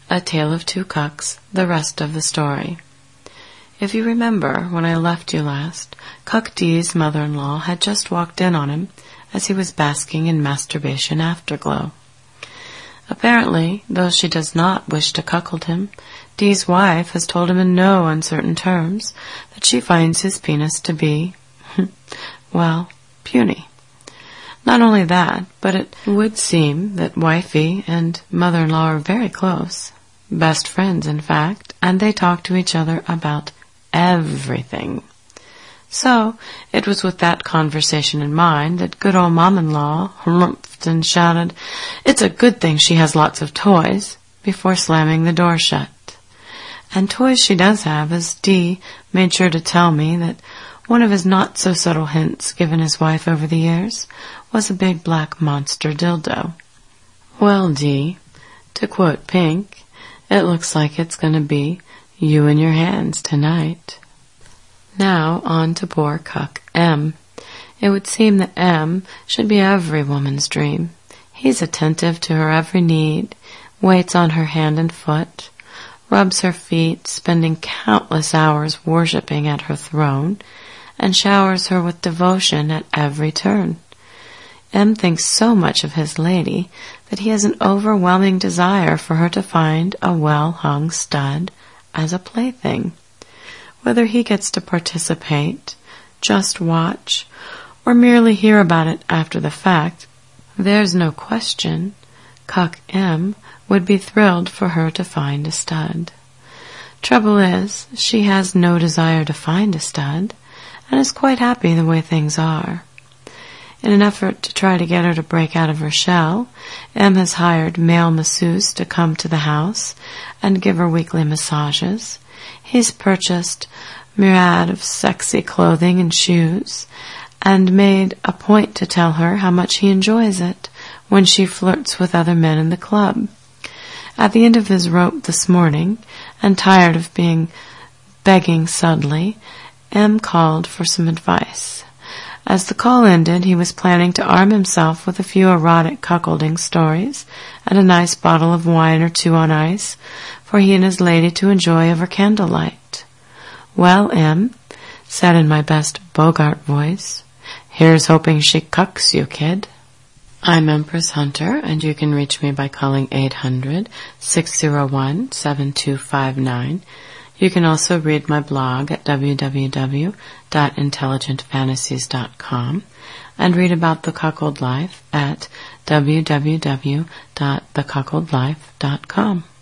A Tale of Two Cucks, the rest of the story. If you remember, when I left you last, Cuck D's mother-in-law had just walked in on him as he was basking in masturbation afterglow. Apparently, though she does not wish to cuckold him, D's wife has told him in no uncertain terms that she finds his penis to be, well, puny. Not only that, but it would seem that wifey and mother-in-law are very close. Best friends, in fact, and they talk to each other about everything. So, it was with that conversation in mind that good old mom-in-law harumphed and shouted, "It's a good thing she has lots of toys," before slamming the door shut. And toys she does have, as D made sure to tell me that one of his not-so-subtle hints given his wife over the years was a big black monster dildo. "Well, D, to quote Pink, it looks like it's going to be you in your hands tonight." Now on to poor Cuck M. It would seem that M should be every woman's dream. He's attentive to her every need, waits on her hand and foot, rubs her feet, spending countless hours worshipping at her throne, and showers her with devotion at every turn. M thinks so much of his lady that he has an overwhelming desire for her to find a well-hung stud as a plaything. Whether he gets to participate, just watch, or merely hear about it after the fact, there's no question Cuck M would be thrilled for her to find a stud. Trouble is, she has no desire to find a stud, and is quite happy the way things are. In an effort to try to get her to break out of her shell, M has hired male masseuse to come to the house and give her weekly massages. He's purchased a myriad of sexy clothing and shoes, and made a point to tell her how much he enjoys it when she flirts with other men in the club. At the end of his rope this morning, and tired of begging subtly, M called for some advice. As the call ended, he was planning to arm himself with a few erotic cuckolding stories and a nice bottle of wine or two on ice for he and his lady to enjoy over candlelight. "Well, M," said in my best Bogart voice, "here's hoping she cucks you, kid." I'm Empress Hunter, and you can reach me by calling 800-601-7259. You can also read my blog at www.intelligentfantasies.com and read about the cuckold life at www.thecuckoldlife.com.